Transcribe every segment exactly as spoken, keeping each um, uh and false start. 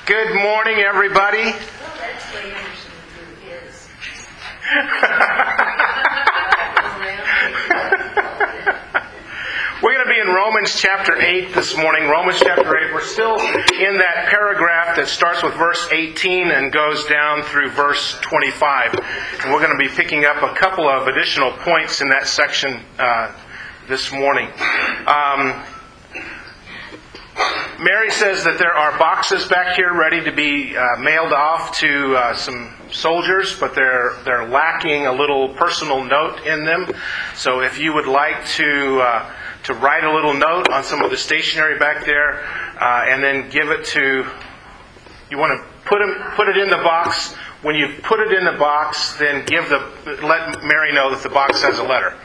Good morning, everybody. Well, that's the way Anderson Group is. We're going to be in Romans chapter eight this morning. Romans chapter eight. We're still in that paragraph that starts with verse eighteen and goes down through verse twenty-five. And we're going to be picking up a couple of additional points in that section uh, this morning. Um, Mary says that there are boxes back here ready to be uh, mailed off to uh, some soldiers, but they're they're lacking a little personal note in them. So if you would like to uh, to write a little note on some of the stationery back there, uh, and then give it to, you want to put them, put it in the box. When you put it in the box, then give the let Mary know that the box has a letter,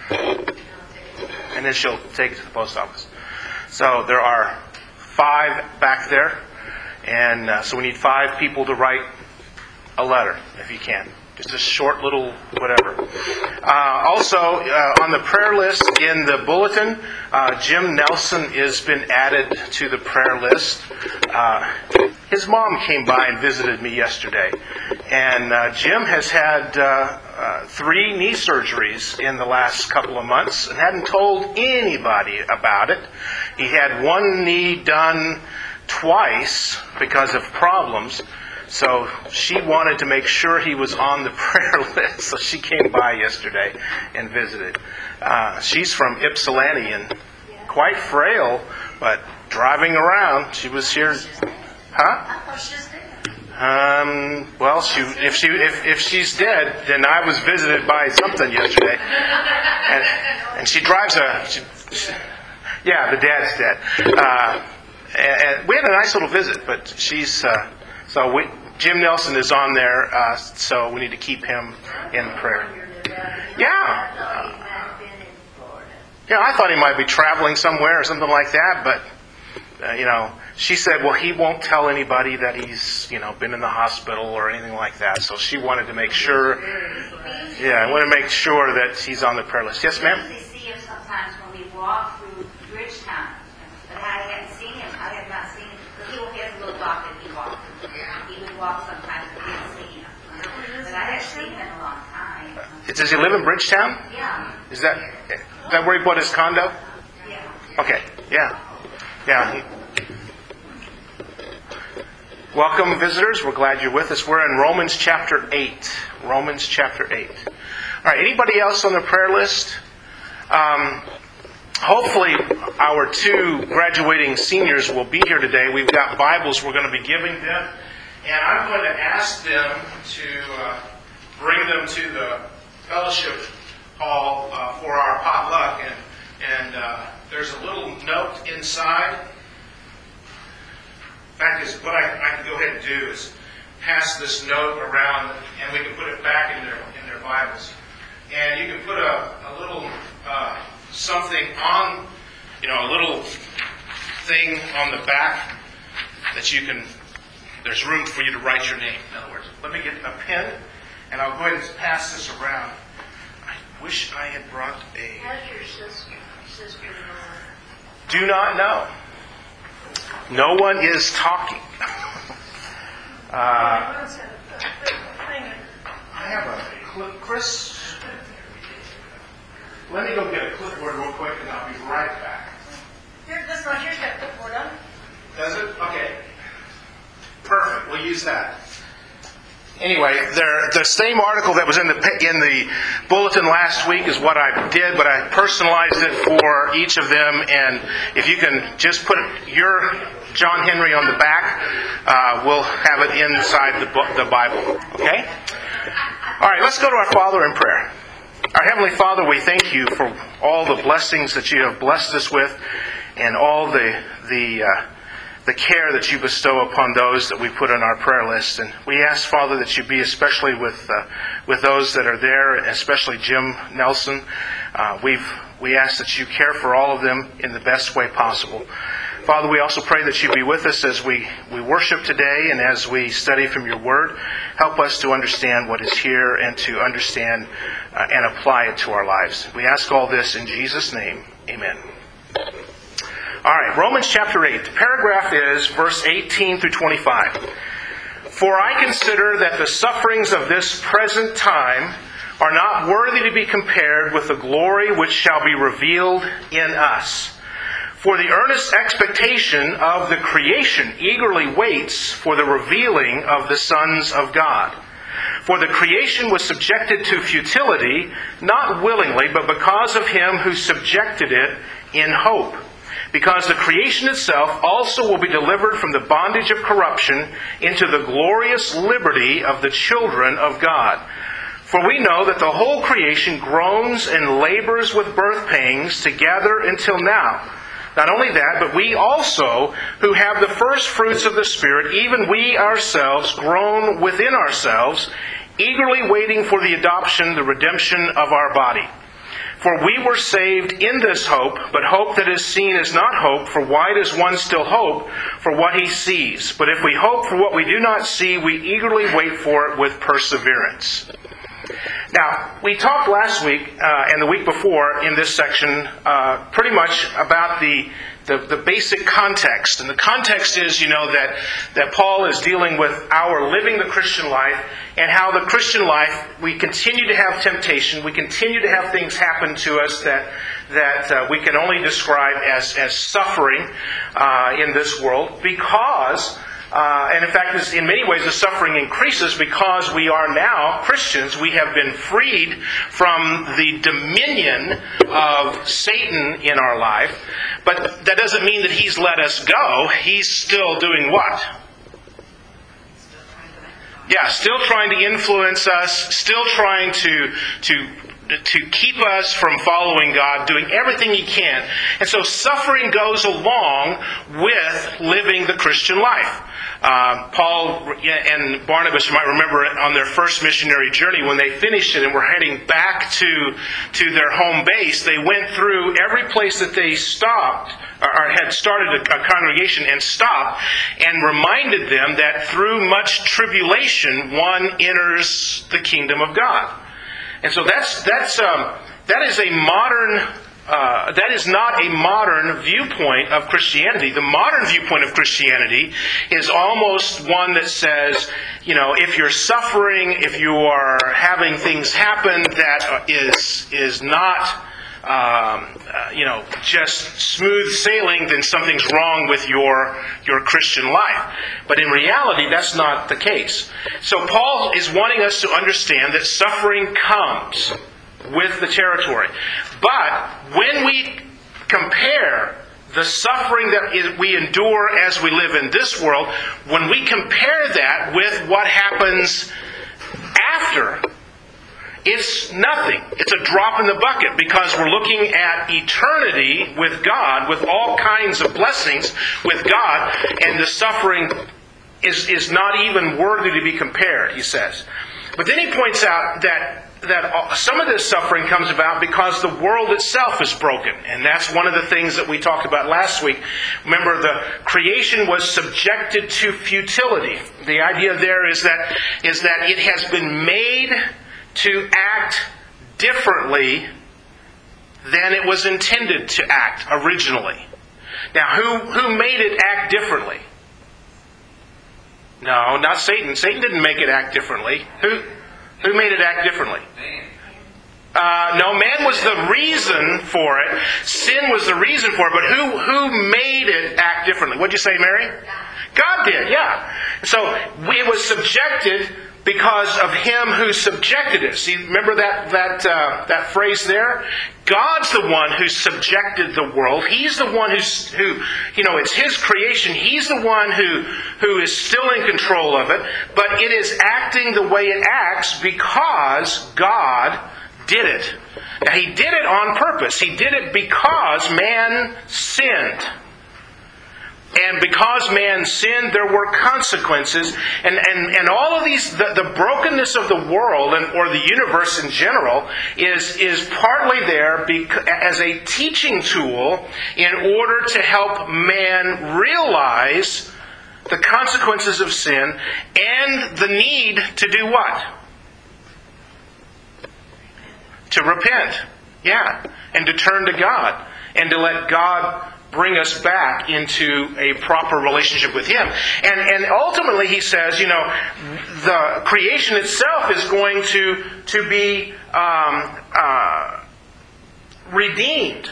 and then she'll take it to the post office. So there are five back there, and uh, so we need five people to write a letter, if you can. Just a short little whatever. Uh, also, uh, on the prayer list in the bulletin, uh, Jim Nelson has been added to the prayer list. Uh, his mom came by and visited me yesterday, and uh, Jim has had uh, uh, three knee surgeries in the last couple of months and hadn't told anybody about it. He had one knee done twice because of problems. So she wanted to make sure he was on the prayer list, so she came by yesterday and visited. Uh, she's from Ypsilanti and quite frail, but driving around. She was here, huh? Um. Well, she if she if if she's dead, then I was visited by something yesterday, and and she drives a. She, she, yeah, the dad's dead. Uh, and, and we had a nice little visit, but she's. Uh, So we, Jim Nelson is on there, uh, so we need to keep him in prayer. Yeah. Uh, yeah, I thought he might be traveling somewhere or something like that, but, uh, you know, she said, well, he won't tell anybody that he's, you know, been in the hospital or anything like that. So she wanted to make sure, yeah, I want to make sure that he's on the prayer list. Yes, ma'am? I see him sometimes when we walk through Bridgetown, but I haven't seen him. I have not seen him. He will have a little walk that he walks. He would walk sometimes, but we haven't seen him. But I haven't seen him in a long time. Does he live in Bridgetown? Yeah. Is that is that where he bought his condo? Yeah. Okay. Yeah. Yeah. He, Welcome, visitors. We're glad you're with us. We're in Romans chapter eight. Romans chapter eight. All right. Anybody else on the prayer list? Um, hopefully, our two graduating seniors will be here today. We've got Bibles we're going to be giving them. And I'm going to ask them to uh, bring them to the fellowship hall uh, for our potluck. And, and uh, there's a little note inside. In fact, is what I, I can go ahead and do is pass this note around, and we can put it back in their in their Bibles. And you can put a, a little uh, something on, you know, a little thing on the back that you can. There's room for you to write your name. In other words, let me get a pen, and I'll go ahead and pass this around. I wish I had brought a. How's your sister? Sister Do not know. No one is talking. uh, I have a clip, Chris. Let me go get a clipboard real quick, and I'll be right back. Here, this one here's got clipboard on. Does it? Okay. Perfect. We'll use that. Anyway, there, the same article that was in the in the bulletin last week is what I did, but I personalized it for each of them. And if you can just put your John Henry on the back, uh, we'll have it inside the book, the Bible. Okay? All right. Let's go to our Father in prayer. Our Heavenly Father, we thank you for all the blessings that you have blessed us with, and all the the. Uh, the care that you bestow upon those that we put on our prayer list. And we ask, Father, that you be especially with uh, with those that are there, especially Jim Nelson. Uh, we've we ask that you care for all of them in the best way possible. Father, we also pray that you be with us as we, we worship today and as we study from your word. Help us to understand what is here and to understand uh, and apply it to our lives. We ask all this in Jesus' name. Amen. All right, Romans chapter eight. The paragraph is verse eighteen through twenty-five. For I consider that the sufferings of this present time are not worthy to be compared with the glory which shall be revealed in us. For the earnest expectation of the creation eagerly waits for the revealing of the sons of God. For the creation was subjected to futility, not willingly, but because of him who subjected it in hope. Because the creation itself also will be delivered from the bondage of corruption into the glorious liberty of the children of God. For we know that the whole creation groans and labors with birth pangs together until now. Not only that, but we also, who have the first fruits of the Spirit, even we ourselves groan within ourselves, eagerly waiting for the adoption, the redemption of our body. For we were saved in this hope, but hope that is seen is not hope, for why does one still hope for what he sees? But if we hope for what we do not see, we eagerly wait for it with perseverance. Now, we talked last week uh, and the week before in this section uh, pretty much about the, the the basic context. And the context is, you know, that, that Paul is dealing with our living the Christian life and how the Christian life, we continue to have temptation. We continue to have things happen to us that that uh, we can only describe as, as suffering uh, in this world because... Uh, and in fact, in many ways, the suffering increases because we are now Christians. We have been freed from the dominion of Satan in our life. But that doesn't mean that he's let us go. He's still doing what? Yeah, still trying to influence us, still trying to to to keep us from following God, doing everything he can. And so suffering goes along with living the Christian life. Uh, Paul and Barnabas, you might remember it, on their first missionary journey, when they finished it and were heading back to, to their home base, they went through every place that they stopped, or had started a, a congregation and stopped, and reminded them that through much tribulation, one enters the kingdom of God. And so that's that's um, that is a modern uh, that is not a modern viewpoint of Christianity. The modern viewpoint of Christianity is almost one that says, you know, if you're suffering, if you are having things happen that is is not um, uh, you know just smooth sailing, then something's wrong with your your Christian life. But in reality, that's not the case. So Paul is wanting us to understand that suffering comes with the territory. But when we compare the suffering that we endure as we live in this world, when we compare that with what happens after, it's nothing. It's a drop in the bucket because we're looking at eternity with God, with all kinds of blessings with God, and the suffering is, is not even worthy to be compared, he says. But then he points out that that some of this suffering comes about because the world itself is broken. And that's one of the things that we talked about last week. Remember, the creation was subjected to futility. The idea there is that is that it has been made to act differently than it was intended to act originally. Now, who, who made it act differently? No, not Satan. Satan didn't make it act differently. Who, who made it act differently? Uh, no, man was the reason for it. Sin was the reason for it. But who, who made it act differently? What'd you say, Mary? God did, yeah. So it was subjected because of him who subjected it. See, remember that that uh, that phrase there? God's the one who subjected the world. He's the one who's who you know it's his creation. He's the one who who is still in control of it, but it is acting the way it acts because God did it. Now, he did it on purpose. He did it because man sinned. And because man sinned, there were consequences. And, and, and all of these, the, the brokenness of the world and or the universe in general is, is partly there bec- as a teaching tool in order to help man realize the consequences of sin and the need to do what? To repent. Yeah. And to turn to God. And to let God bring us back into a proper relationship with Him. And, and ultimately, he says, you know, the creation itself is going to, to be um, uh, redeemed.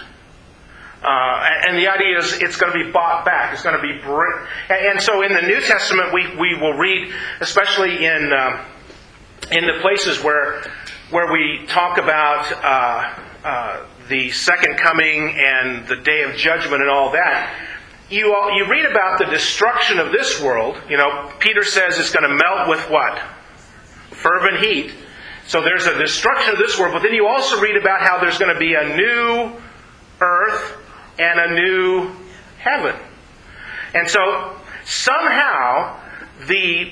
Uh, and the idea is it's going to be bought back. It's going to be... Br- and so in the New Testament, we, we will read, especially in um, in the places where where we talk about uh, uh, the second coming and the day of judgment and all that, you all, you read about the destruction of this world. You know, Peter says it's going to melt with what? Fervent heat. So there's a destruction of this world, but then you also read about how there's going to be a new earth and a new heaven. And so somehow the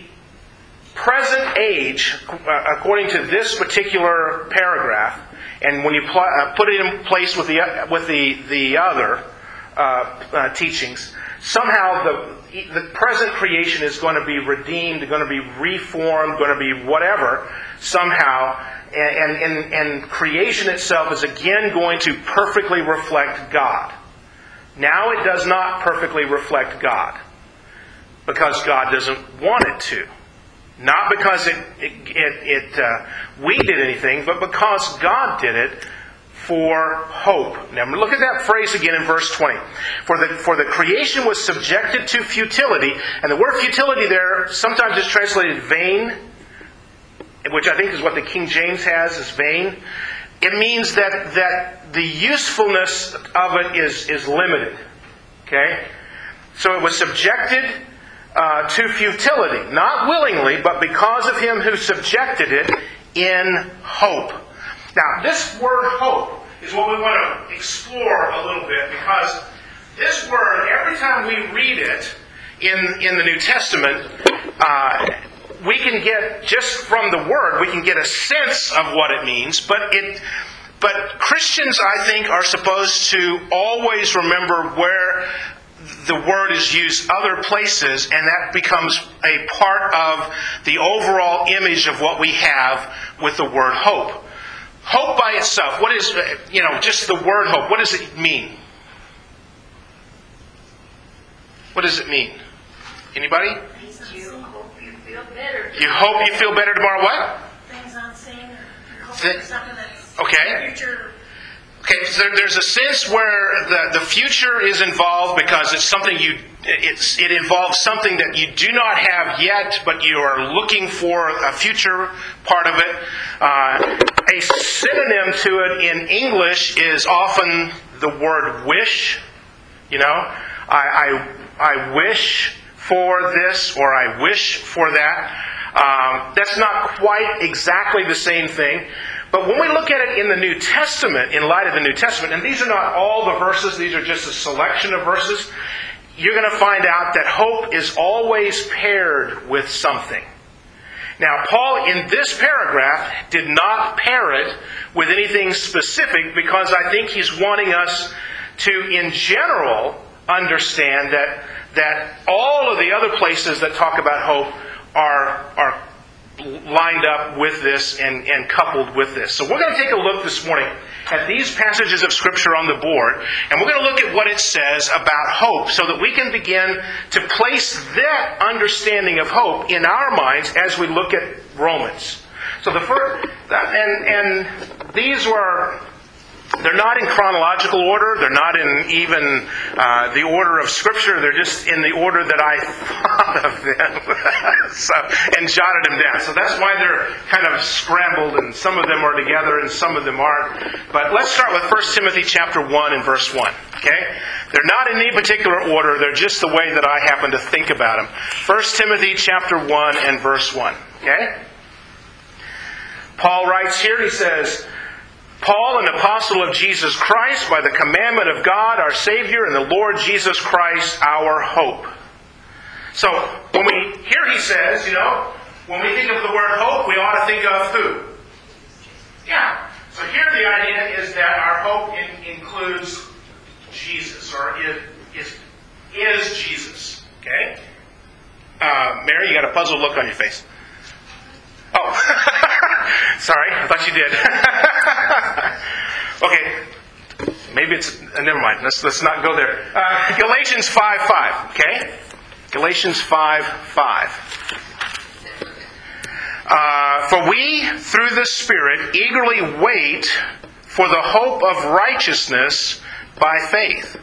present age, according to this particular paragraph, and when you pl- uh, put it in place with the with the the other uh, uh, teachings, somehow the the present creation is going to be redeemed, going to be reformed, going to be whatever somehow, and and and creation itself is again going to perfectly reflect God. Now it does not perfectly reflect God because God doesn't want it to. Not because it, it, it, it uh, we did anything, but because God did it for hope. Now look at that phrase again in verse twenty. For the, for the creation was subjected to futility, and the word futility there sometimes is translated vain, which I think is what the King James has, is vain. It means that, that the usefulness of it is, is limited. Okay? So it was subjected Uh, to futility, not willingly, but because of Him who subjected it in hope. Now, this word hope is what we want to explore a little bit, because this word, every time we read it in, in the New Testament, uh, we can get, just from the word, we can get a sense of what it means, but it but Christians, I think, are supposed to always remember where the word is used other places, and that becomes a part of the overall image of what we have with the word hope. Hope by itself, what is, you know, just the word hope, what does it mean? What does it mean? Anybody? You hope you feel better. You hope you feel better tomorrow, what? Things unseen. You hope Th- something that's Okay. future. Okay, so there, there's a sense where the, the future is involved because it's something you, it's, it involves something that you do not have yet, but you are looking for a future part of it. Uh, a synonym to it in English is often the word wish. You know, I, I, I wish for this, or I wish for that. Um, that's not quite exactly the same thing. But when we look at it in the New Testament, in light of the New Testament, and these are not all the verses, these are just a selection of verses, you're going to find out that hope is always paired with something. Now, Paul, in this paragraph, did not pair it with anything specific, because I think he's wanting us to, in general, understand that, that all of the other places that talk about hope are, are lined up with this and, and coupled with this. So we're going to take a look this morning at these passages of Scripture on the board, and we're going to look at what it says about hope so that we can begin to place that understanding of hope in our minds as we look at Romans. So the first, and, and these were, they're not in chronological order. They're not in even uh, the order of Scripture. They're just in the order that I thought of them so, and jotted them down. So that's why they're kind of scrambled, and some of them are together and some of them aren't. But let's start with First Timothy chapter one and verse one. Okay? They're not in any particular order. They're just the way that I happen to think about them. First Timothy chapter one and verse one. Okay? Paul writes here, he says, Paul, an apostle of Jesus Christ, by the commandment of God, our Savior, and the Lord Jesus Christ, our hope. So, when we, here he says, you know, when we think of the word hope, we ought to think of who? Yeah. So here the idea is that our hope in, includes Jesus, or is, is, is Jesus. Okay? Uh, Mary, you got a puzzled look on your face. Oh, sorry, I thought you did. Okay, maybe it's, uh, never mind, let's, let's not go there. Uh, Galatians five five, okay? Galatians five five. Uh, For we, through the Spirit, eagerly wait for the hope of righteousness by faith.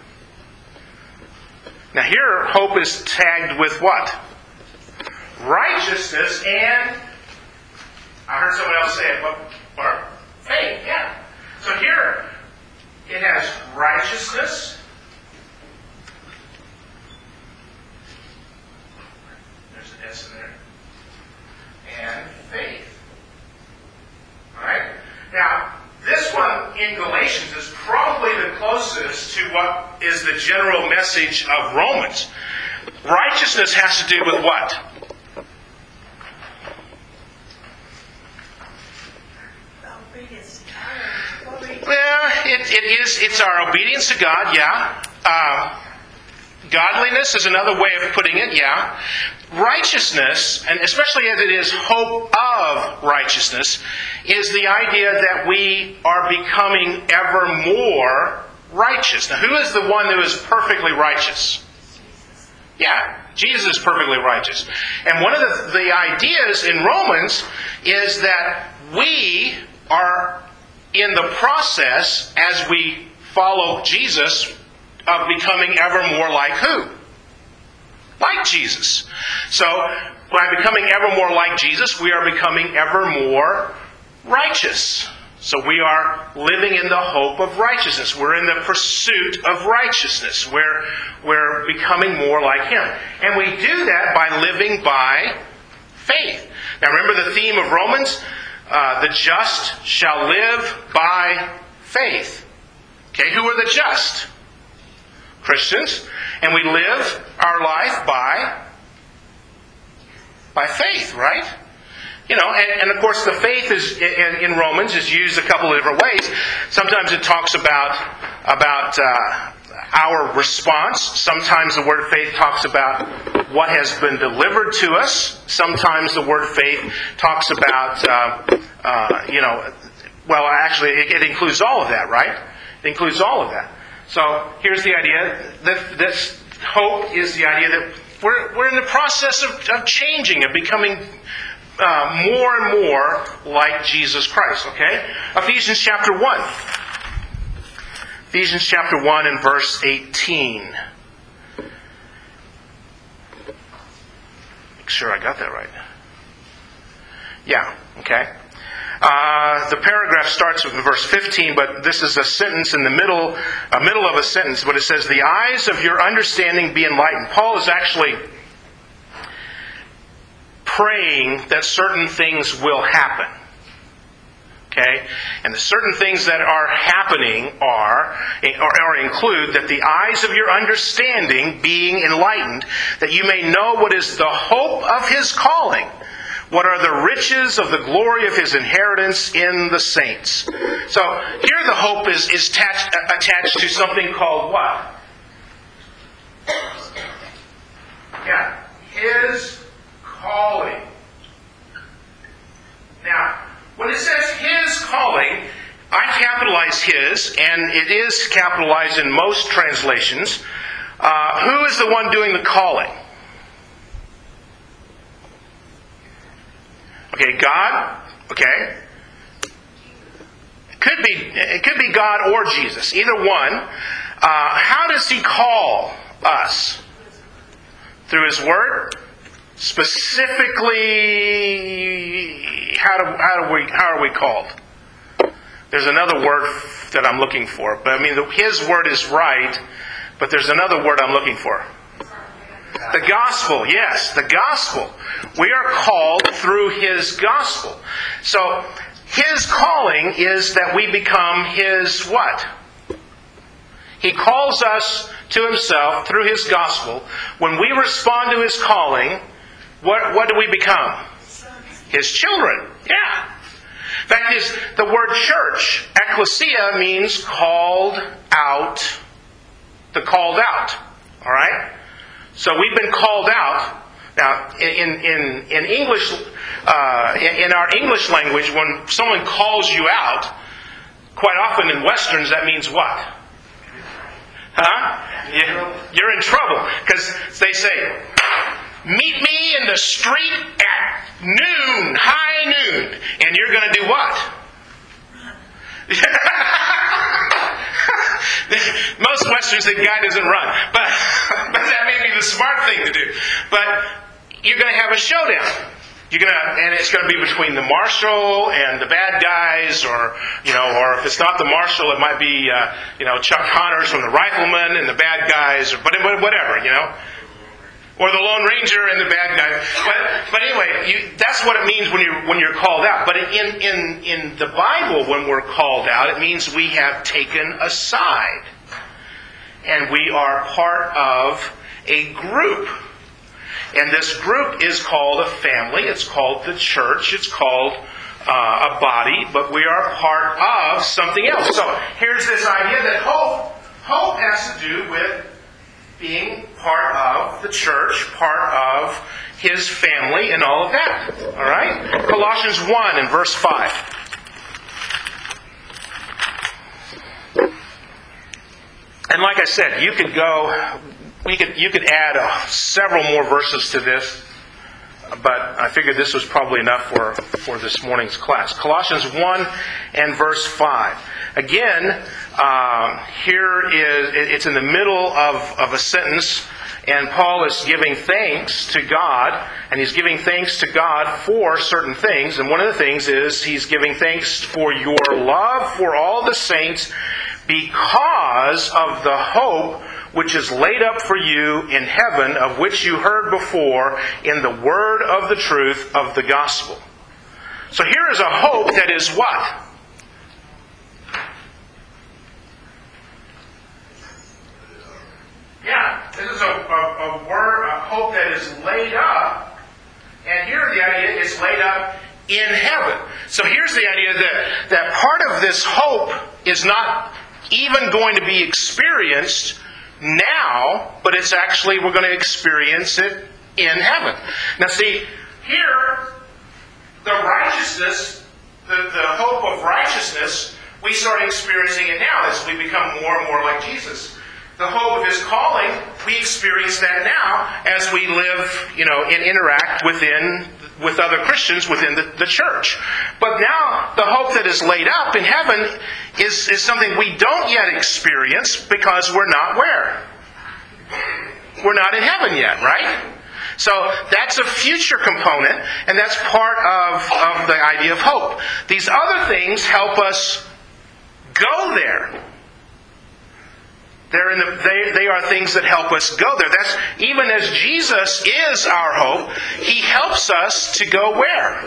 Now here, hope is tagged with what? Righteousness and, I heard someone else say it, what? Or faith, yeah. So here, it has righteousness. There's an S in there. And faith. Alright? Now, this one in Galatians is probably the closest to what is the general message of Romans. Righteousness has to do with what? Well, it, it is, it's our obedience to God, yeah. Uh, godliness is another way of putting it, yeah. Righteousness, and especially as it is hope of righteousness, is the idea that we are becoming ever more righteous. Now, who is the one who is perfectly righteous? Yeah, Jesus is perfectly righteous. And one of the, the ideas in Romans is that we are in the process, as we follow Jesus, of becoming ever more like who? Like Jesus. So, by becoming ever more like Jesus, we are becoming ever more righteous. So we are living in the hope of righteousness. We're in the pursuit of righteousness. We're, we're becoming more like Him. And we do that by living by faith. Now remember the theme of Romans? Uh, the just shall live by faith. Okay, who are the just? Christians. And we live our life by, by faith, right? You know, and, and of course the faith is in, in Romans is used a couple of different ways. Sometimes it talks about, about uh, our response. Sometimes the word faith talks about what has been delivered to us. Sometimes the word faith talks about, uh, uh, you know, well, actually it, it includes all of that, right? It includes all of that. So here's the idea that this hope is the idea that we're, we're in the process of, of changing, of becoming uh, more and more like Jesus Christ, okay? Ephesians chapter one. Ephesians chapter one and verse eighteen. Make sure I got that right. Yeah, okay. Uh, the paragraph starts with verse fifteen, but this is a sentence in the middle, a middle of a sentence, but it says, "The eyes of your understanding be enlightened." Paul is actually praying that certain things will happen. Okay? And the certain things that are happening are, or, or include that the eyes of your understanding being enlightened, that you may know what is the hope of His calling, what are the riches of the glory of His inheritance in the saints. So here the hope is, is attached, attached to something called what? Yeah, His calling. Now, when it says His calling, I capitalize His, and it is capitalized in most translations. Uh, who is the one doing the calling? Okay, God. Okay. It could be, it could be God or Jesus, either one. Uh, how does He call us? Through His Word? Specifically, how do, how do we how are we called? There's another word that I'm looking for, but I mean the, His Word is right, but there's another word I'm looking for. The gospel, yes, the gospel. We are called through His gospel. So His calling is that we become His what? He calls us to Himself through His gospel. When we respond to His calling, what, what do we become? His children. Yeah. In fact, his, the word church, ecclesia, means called out. The called out. All right? So we've been called out. Now, in in in English, uh, in, in our English language, when someone calls you out, quite often in Westerns that means what? Huh? You- You're in trouble. Because they say, meet me in the street at noon, high noon. And you're going to do what? Most Westerns think guy doesn't run. But, but that may be the smart thing to do. But you're going to have a showdown. You're gonna, and it's going to be between the marshal and the bad guys, or you know, or if it's not the marshal, it might be uh, you know Chuck Connors from the Rifleman and the bad guys, or but whatever, you know, or the Lone Ranger and the bad guy. But but anyway, you, that's what it means when you're when you're called out. But in in in the Bible, when we're called out, it means we have taken a side, and we are part of a group. And this group is called a family. It's called the church. It's called uh, a body. But we are part of something else. So here's this idea that hope, hope has to do with being part of the church, part of His family, and all of that. All right? Colossians one and verse five. And like I said, you could go... We could, you could add uh, several more verses to this, but I figured this was probably enough for, for this morning's class. Colossians one and verse five. Again, uh, here is, it's in the middle of, of a sentence, and Paul is giving thanks to God, and he's giving thanks to God for certain things, and one of the things is he's giving thanks for your love for all the saints because of the hope which is laid up for you in heaven, of which you heard before in the word of the truth of the gospel. So here is a hope that is what? Yeah, this is a, a, a word, a hope that is laid up. And here the idea is laid up in heaven. So here's the idea that, that part of this hope is not even going to be experienced now, but it's actually, we're going to experience it in heaven. Now see, here, the righteousness, the, the hope of righteousness, we start experiencing it now as we become more and more like Jesus. The hope of His calling, we experience that now as we live, you know, and interact within, with other Christians within the, the church. But now, the hope that is laid up in heaven is, is something we don't yet experience because we're not where? We're not in heaven yet, right? So that's a future component, and that's part of, of the idea of hope. These other things help us go there. They're in the, they, they are things that help us go there. That's even as Jesus is our hope, He helps us to go where?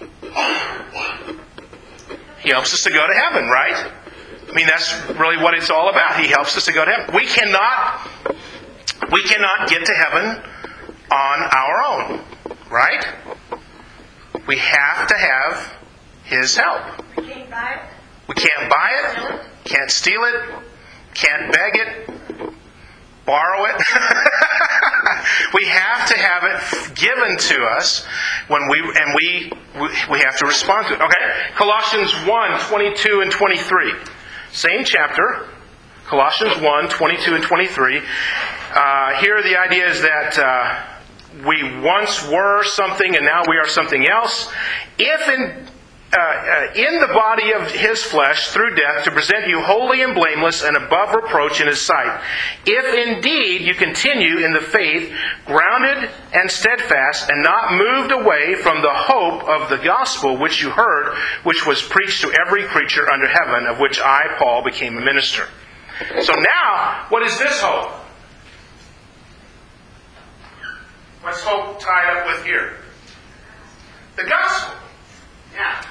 He helps us to go to heaven, right? I mean, that's really what it's all about. He helps us to go to heaven. We cannot, we cannot get to heaven on our own, right? We have to have His help. We can't buy it. We can't buy it, can't steal it, can't beg it, borrow it. We have to have it given to us when we and we we have to respond to it. Okay? Colossians one, twenty-two and twenty-three. Same chapter. Colossians one, twenty-two and twenty-three. Uh, here the idea is that uh, we once were something and now we are something else. If in Uh, uh, in the body of His flesh through death to present you holy and blameless and above reproach in His sight. If indeed you continue in the faith, grounded and steadfast, and not moved away from the hope of the gospel which you heard, which was preached to every creature under heaven, of which I, Paul, became a minister. So now, what is this hope? What's hope tied up with here? The gospel. Yeah.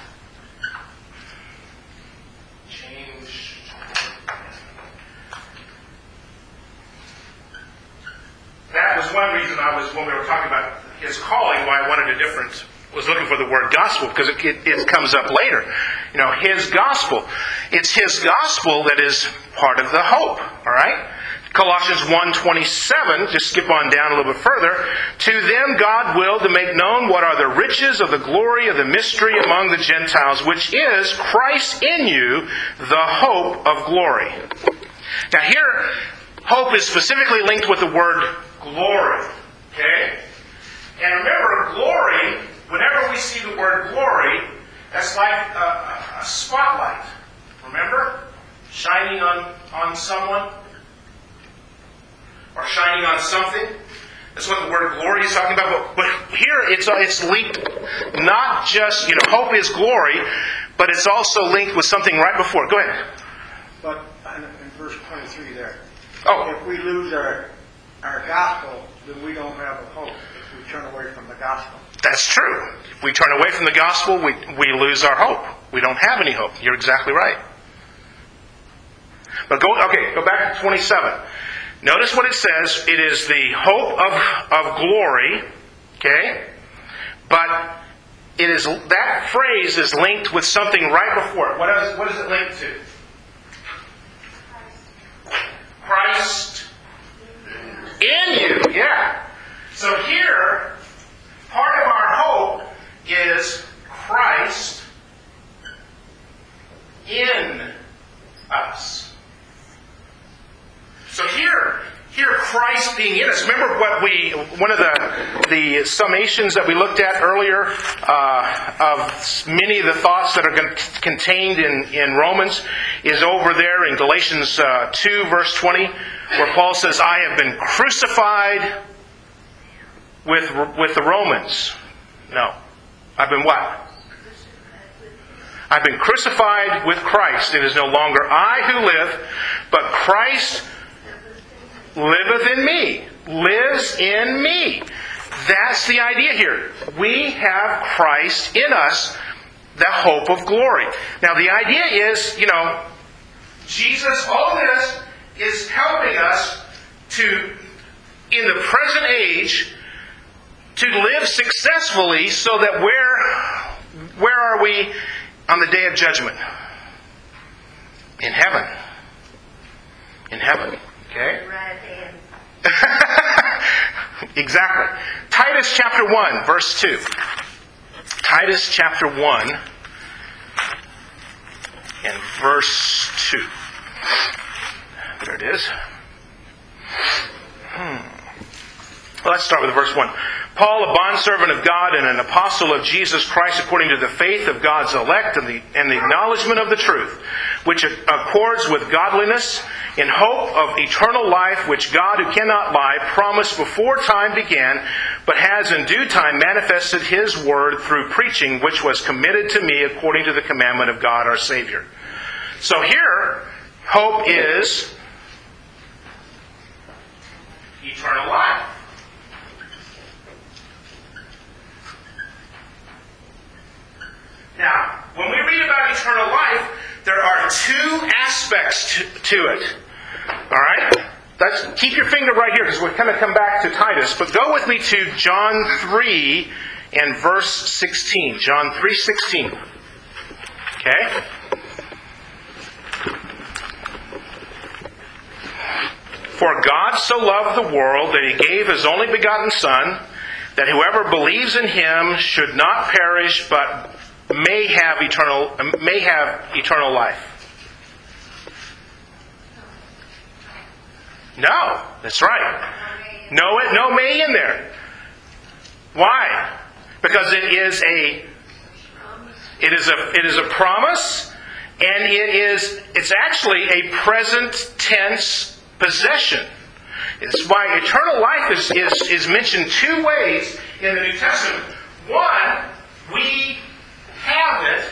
That was one reason I was, when we were talking about His calling, why I wanted a different, was looking for the word gospel, because it, it, it comes up later. You know, His gospel. It's His gospel that is part of the hope. All right? Colossians one twenty-seven, just skip on down a little bit further. To them God willed to make known what are the riches of the glory of the mystery among the Gentiles, which is Christ in you, the hope of glory. Now here, hope is specifically linked with the word glory. Okay? And remember, glory, whenever we see the word glory, that's like a, a spotlight. Remember? Shining on, on someone. Or shining on something. That's what the word glory is talking about. But, but here it's it's linked, not just, you know, hope is glory, but it's also linked with something right before. Go ahead. But in, in verse twenty-three there, Oh. if we lose our our gospel, then we don't have a hope. If we turn away from the gospel. That's true. If we turn away from the gospel, we, we lose our hope. We don't have any hope. You're exactly right. But go, okay, go back to twenty-seven. Notice what it says. It is the hope of, of glory, okay? But it is that phrase is linked with something right before it. What is, what is it linked to? Christ in you, yeah. So here, part of our hope is Christ in us. So here, here Christ being in us. Remember what we, one of the the summations that we looked at earlier uh, of many of the thoughts that are con- contained in, in Romans is over there in Galatians uh, two, verse twenty, where Paul says, I have been crucified with with the Romans. No. I've been what? I've been crucified with Christ. It is no longer I who live, but Christ liveth in me. Lives in me. That's the idea here. We have Christ in us, the hope of glory. Now the idea is, you know, Jesus, all this is helping us to, in the present age, to live successfully so that where, where are we on the day of judgment? In heaven. In heaven. Okay? Exactly. Titus chapter one, verse two. Titus chapter one and verse two. There it is. Hmm. Well, let's start with verse one. Paul, a bondservant of God and an apostle of Jesus Christ according to the faith of God's elect and the, and the acknowledgement of the truth, which accords with godliness, in hope of eternal life, which God, who cannot lie, promised before time began, but has in due time manifested His word through preaching, which was committed to me according to the commandment of God our Savior. So here, hope is eternal life. Now, when we read about eternal life, there are two aspects to, to it. All right? Let's keep your finger right here because we're going to come back to Titus. But go with me to John three and verse sixteen. John three sixteen. Okay? For God so loved the world that He gave His only begotten Son, that whoever believes in Him should not perish, but may have eternal may have eternal life. No, that's right. No, no may in there. Why? Because it is a it is a it is a promise, and it is it's actually a present tense possession. It's why eternal life is, is, is mentioned two ways in the New Testament. One, we have it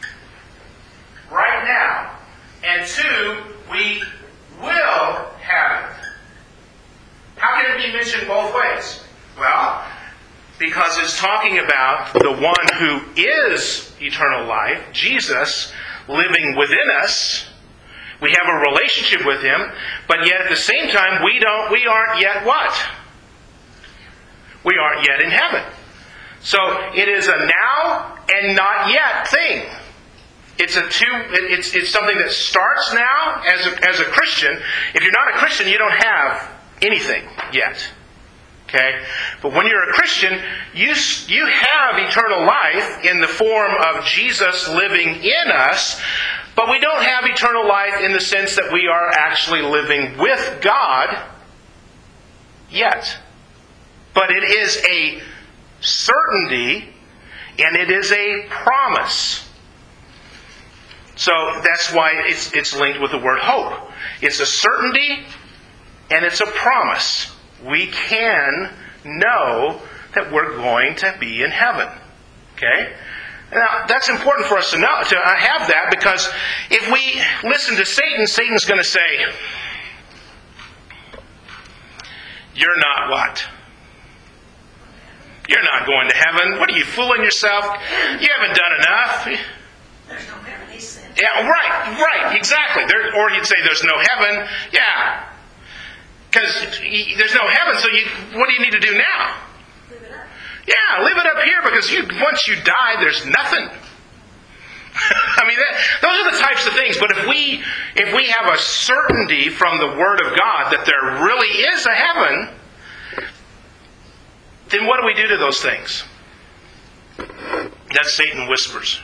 right now. And two, we will have it. How can it be mentioned both ways? Well, because it's talking about the one who is eternal life, Jesus, living within us. We have a relationship with Him, but yet at the same time, we don't. We aren't yet what? We aren't yet in heaven. So it is a now and not yet thing. It's a two. It's it's something that starts now as a, as a Christian. If you're not a Christian, you don't have anything yet. Okay, but when you're a Christian, you you have eternal life in the form of Jesus living in us. But we don't have eternal life in the sense that we are actually living with God yet. But it is a certainty and it is a promise. So that's why it's, it's linked with the word hope. It's a certainty and it's a promise. We can know that we're going to be in heaven. Okay? Now, that's important for us to know, to have that, because if we listen to Satan, Satan's going to say, you're not what? You're not going to heaven. What are you, fooling yourself? You haven't done enough. There's no heaven, he said. Yeah, right, right, exactly. There, or he'd say there's no heaven. Yeah. Because there's no heaven, so you, what do you need to do now? Live it up. Yeah, live it up here, because you, once you die, there's nothing. I mean, that, those are the types of things. But if we if we have a certainty from the Word of God that there really is a heaven, then what do we do to those things? That Satan whispers.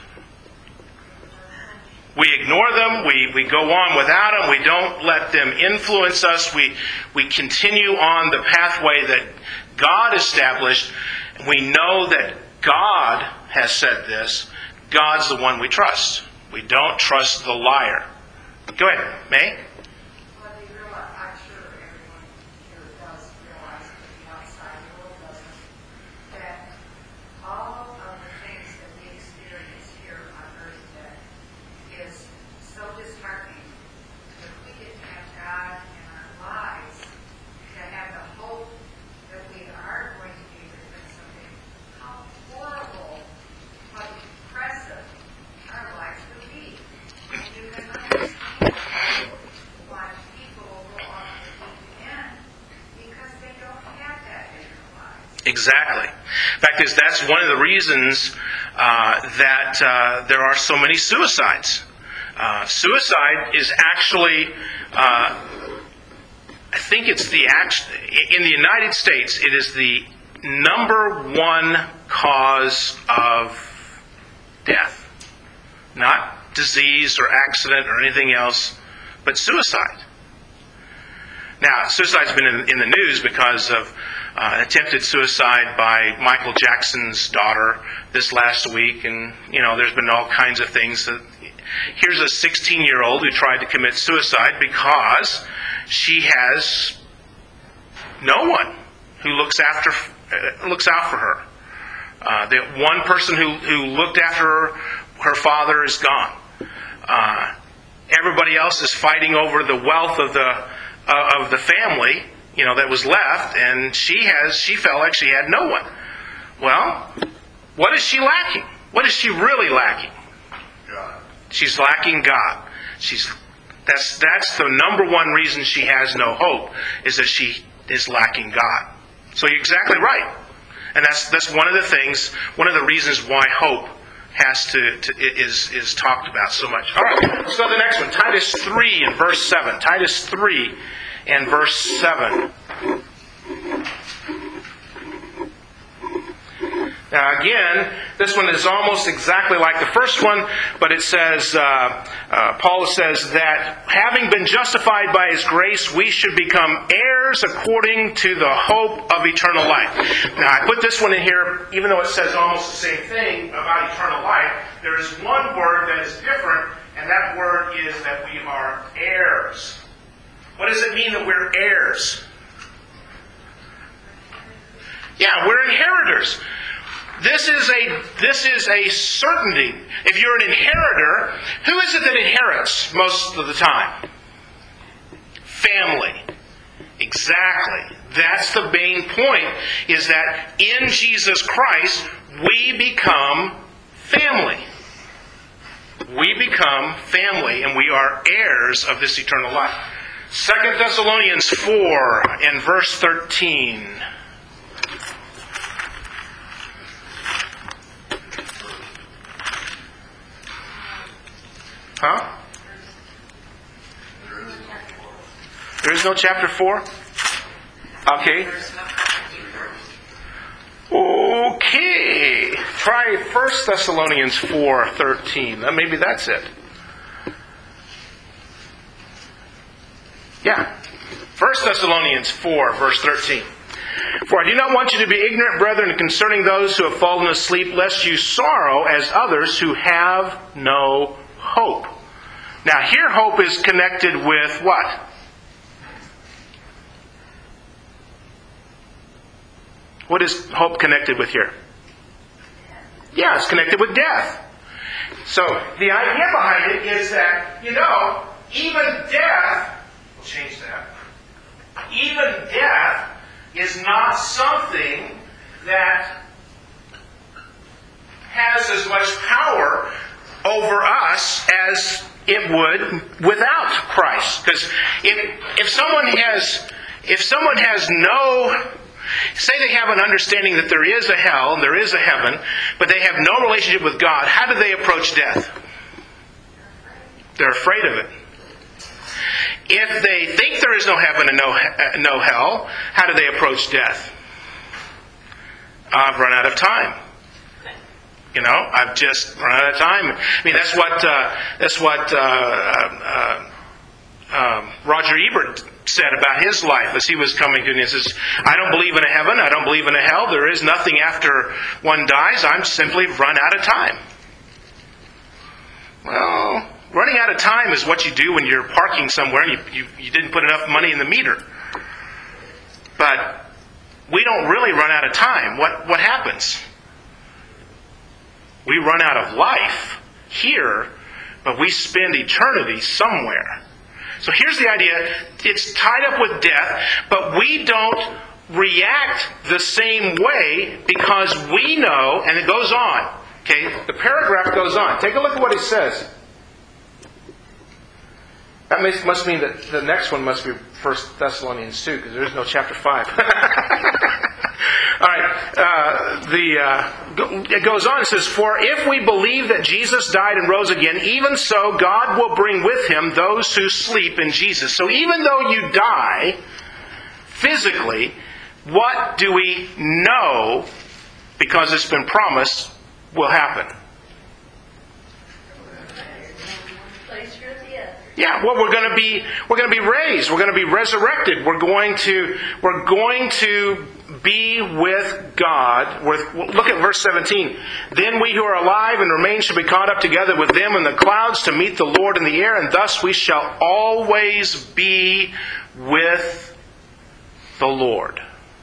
We ignore them. We, we go on without them. We don't let them influence us. We, we continue on the pathway that God established. We know that God has said this. God's the one we trust. We don't trust the liar. Go ahead, May. Well, they realize, I'm sure everyone here does realize, but the outside world doesn't, that all of the things that we experience here on earth today is so disheartening. If we didn't have God in our lives to have the hope that we are going to be with something, how horrible, how depressive our lives would be. And you can understand why people go off the deep end because they don't have that in their lives. Exactly. In fact, is that's one of the reasons uh, that uh, there are so many suicides. Uh, suicide is actually, uh, I think it's the act in the United States. It is the number one cause of death, not disease or accident or anything else, but suicide. Now, suicide's been in, in the news because of uh, attempted suicide by Michael Jackson's daughter this last week, and you know, there's been all kinds of things. That, here's a sixteen-year-old who tried to commit suicide because she has no one who looks after uh, looks out for her. Uh, the one person who, who looked after her, her father is gone. Uh, everybody else is fighting over the wealth of the uh, of the family, you know, that was left, and she has she felt like she had no one. Well, what is she lacking? What is she really lacking? God. She's lacking God. She's that's that's the number one reason she has no hope, is that she is lacking God. So you're exactly right. And that's that's one of the things, one of the reasons why hope has to, to is is talked about so much. All right, let's go to the next one. Titus three and verse seven. Titus three and verse seven. Now again, this one is almost exactly like the first one, but it says, uh, uh, Paul says that having been justified by His grace, we should become heirs according to the hope of eternal life. Now I put this one in here, even though it says almost the same thing about eternal life, there is one word that is different, and that word is that we are heirs. What does it mean that we're heirs? Yeah, we're inheritors. This is a this is a certainty. If you're an inheritor, who is it that inherits most of the time? Family. Exactly. That's the main point, is that in Jesus Christ, we become family. We become family, and we are heirs of this eternal life. Second Thessalonians four and verse thirteen. Huh? There is no chapter four? Okay. Okay. Try First Thessalonians four thirteen. Maybe that's it. Yeah. First Thessalonians four, verse thirteen. For I do not want you to be ignorant, brethren, concerning those who have fallen asleep, lest you sorrow as others who have no hope. Now, here hope is connected with what? What is hope connected with here? Yeah, it's connected with death. So, the idea behind it is that, you know, even death, we'll change that, even death is not something that has as much power over us as it would without Christ. Because if, if someone has, if someone has no, say they have an understanding that there is a hell and there is a heaven, but they have no relationship with God, how do they approach death? They're afraid of it. If they think there is no heaven and no, no hell, how do they approach death? I've run out of time. You know, I've just run out of time. I mean, that's what uh, that's what uh, uh, uh, Roger Ebert said about his life as he was coming to it. He says, I don't believe in a heaven. I don't believe in a hell. There is nothing after one dies. I'm simply run out of time. Well, running out of time is what you do when you're parking somewhere and you, you, you didn't put enough money in the meter. But we don't really run out of time. What what happens? We run out of life here, but we spend eternity somewhere. So here's the idea. It's tied up with death, but we don't react the same way because we know, and it goes on. Okay, the paragraph goes on. Take a look at what he says. That must mean that the next one must be First Thessalonians two, because there is no chapter five. All right. Uh, the uh, it goes on. It says, "For if we believe that Jesus died and rose again, even so God will bring with Him those who sleep in Jesus." So even though you die physically, what do we know, because it's been promised, will happen? Yeah, well, we're going to be we're going to be raised. We're going to be resurrected. We're going to we're going to be with God. With, look at verse seventeen. Then we who are alive and remain shall be caught up together with them in the clouds to meet the Lord in the air, and thus we shall always be with the Lord.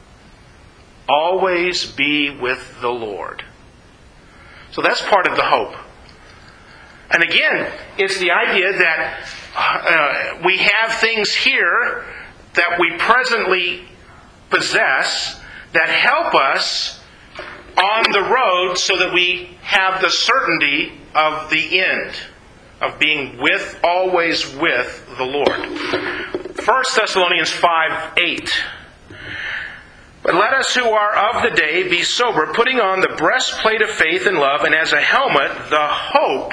Always be with the Lord. So that's part of the hope. And again, it's the idea that uh, we have things here that we presently possess that help us on the road so that we have the certainty of the end, of being with, always with the Lord. First Thessalonians five eight. But let us who are of the day be sober, putting on the breastplate of faith and love, and as a helmet, the hope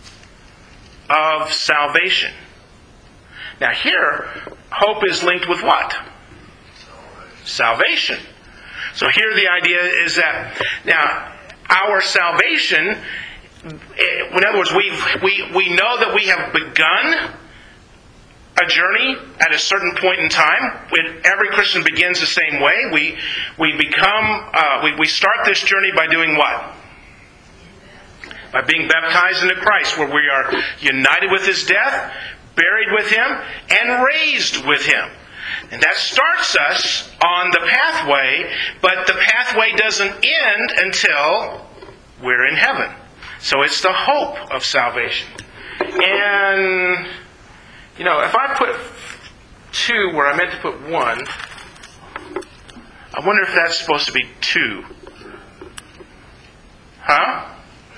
of salvation. Now here, hope is linked with what? Salvation. So here the idea is that, now, our salvation, in other words, we we we know that we have begun a journey at a certain point in time. Every Christian begins the same way. We we become uh, we we start this journey by doing what? By being baptized into Christ, where we are united with His death, buried with Him, and raised with Him. And that starts us on the pathway, but the pathway doesn't end until we're in heaven. So it's the hope of salvation. And, you know, if I put two where I meant to put one, I wonder if that's supposed to be two. Huh?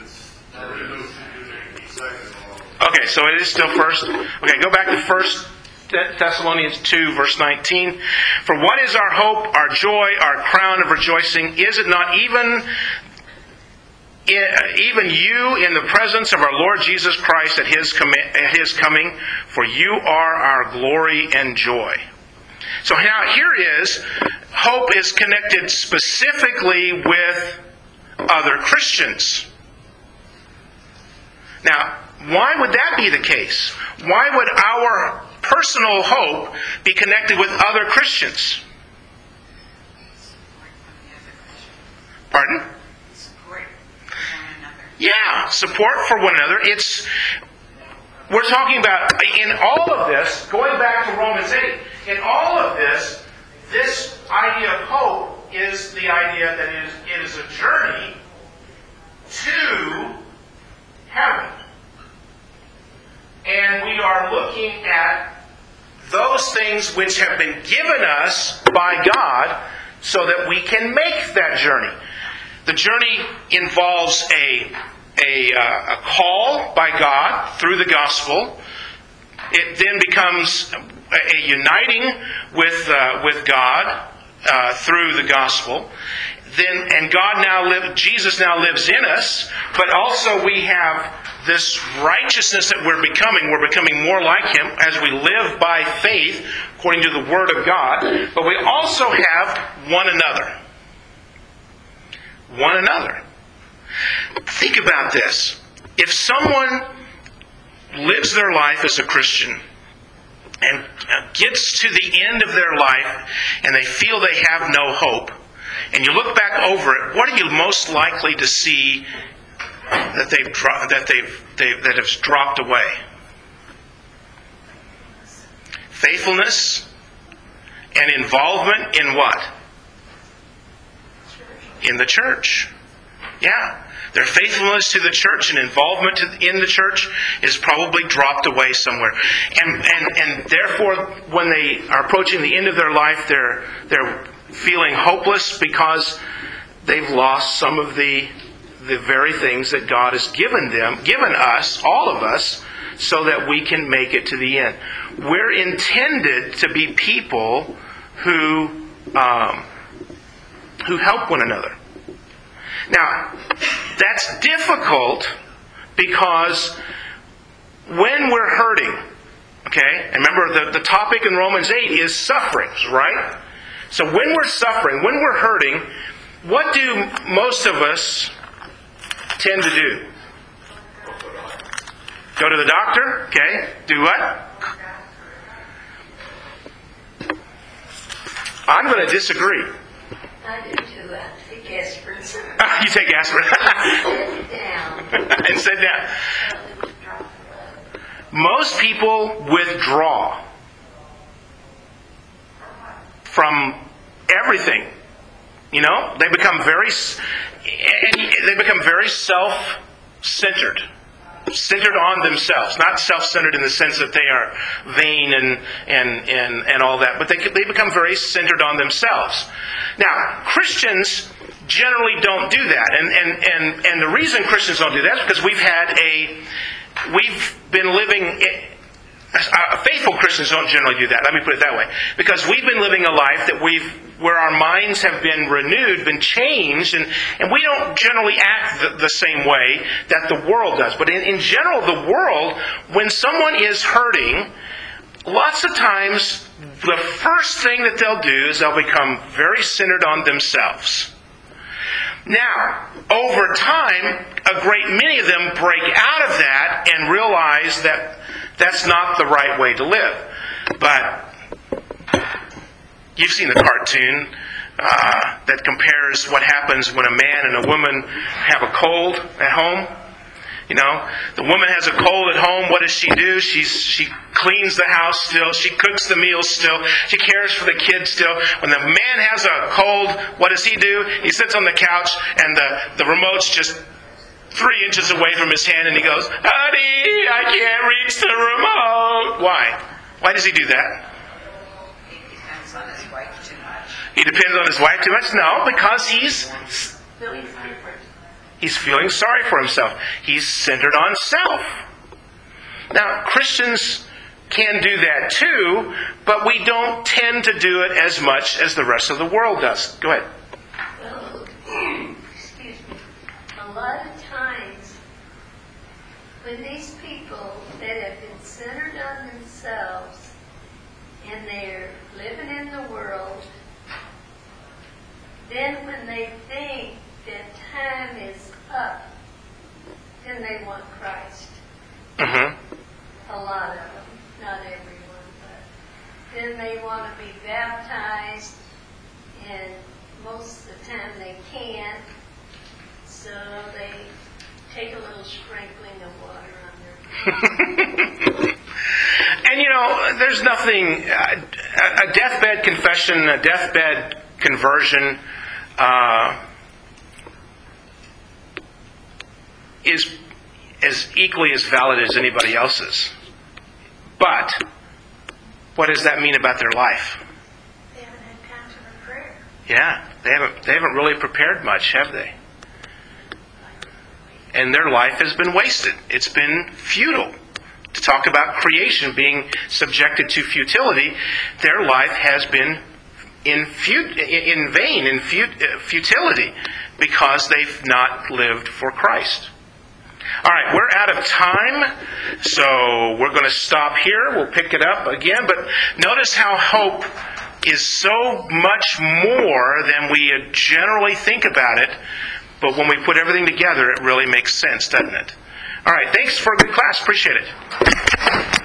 Okay, so it is still first. Okay, go back to First Thessalonians two, verse nineteen. For what is our hope, our joy, our crown of rejoicing? Is it not even even you in the presence of our Lord Jesus Christ at His at His coming? For you are our glory and joy. So now here is hope is connected specifically with other Christians. Now, why would that be the case? Why would our personal hope be connected with other Christians? Pardon? Support one another. Yeah, support for one another. It's we're talking about in all of this, going back to Romans eight, in all of this, this idea of hope is the idea that it is, it is a journey to heaven. And we are looking at those things which have been given us by God so that we can make that journey. The journey involves a, a, uh, a call by God through the gospel. It then becomes a, a uniting with, uh, with God uh, through the gospel. Then, and God now live, Jesus now lives in us, but also we have this righteousness that we're becoming. We're becoming more like Him as we live by faith according to the Word of God. But we also have one another. One another. Think about this. If someone lives their life as a Christian and gets to the end of their life and they feel they have no hope, and you look back over it, what are you most likely to see that they've dro- that they've, they've that has dropped away? Faithfulness and involvement in what? In the church. Yeah. Their faithfulness to the church and involvement to, in the church is probably dropped away somewhere. And, and and therefore, when they are approaching the end of their life, they're they're feeling hopeless because they've lost some of the the very things that God has given them, given us, all of us, so that we can make it to the end. We're intended to be people who um, who help one another. Now, that's difficult because when we're hurting, okay, and remember the, the topic in Romans eight is sufferings, right? So when we're suffering, when we're hurting, what do most of us tend to do? Go to the doctor, okay? Do what? I'm going to disagree. I do too. I take aspirin. You take aspirin. Sit down. And sit down. Most people withdraw from everything. You know, they become very, and they become very self-centered. Centered on themselves, not self-centered in the sense that they are vain and and and, and all that, but they they become very centered on themselves. Now, Christians generally don't do that, and and and and the reason Christians don't do that is because we've had a we've been living. Uh, faithful Christians don't generally do that. Let me put it that way, because we've been living a life that we've where our minds have been renewed, been changed, and, and we don't generally act the, the same way that the world does. But in, in general, the world, when someone is hurting, lots of times the first thing that they'll do is they'll become very centered on themselves. Now, over time, a great many of them break out of that and realize that that's not the right way to live. But you've seen the cartoon uh, that compares what happens when a man and a woman have a cold at home. You know, the woman has a cold at home. What does she do? She's, she cleans the house still. She cooks the meals still. She cares for the kids still. When the man has a cold, what does he do? He sits on the couch and the, the remote's just three inches away from his hand and he goes, "Honey, I can't reach the remote." Why? Why does he do that? He depends on his wife too much. He depends on his wife too much? No, because he's Feeling sorry for he's feeling sorry for himself. He's centered on self. Now, Christians can do that too, but we don't tend to do it as much as the rest of the world does. Go ahead. Well, excuse me. A lot of times, when these people that have been centered on themselves and they're living in the world, then when they think that time is up, then they want Christ. Mm-hmm. A lot of them, not everyone, but then they want to be baptized, and most of the time they can't, so they take a little sprinkling of water on their And you know, there's nothing, uh, a deathbed confession, a deathbed conversion uh, is as equally as valid as anybody else's. But what does that mean about their life? They haven't had time for prayer. Yeah, they haven't they haven't really prepared much, have they? And their life has been wasted. It's been futile. To talk about creation being subjected to futility, their life has been in fut- in vain, in fut- futility, because they've not lived for Christ. All right, we're out of time, so we're going to stop here. We'll pick it up again, but notice how hope is so much more than we generally think about it, but when we put everything together, it really makes sense, doesn't it? All right, thanks for a good class. Appreciate it.